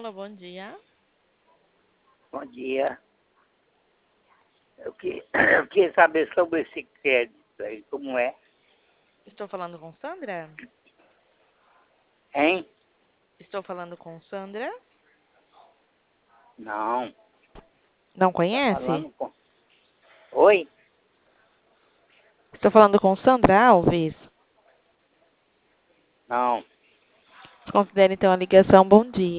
Paula, bom dia. Bom dia. Eu queria saber sobre esse crédito aí, como é? Estou falando com Sandra? Hein? Estou falando com Sandra? Não. Não Tá conhece? falando com... Oi? Estou falando com Sandra Alves. Não. Considere então a ligação. Bom dia.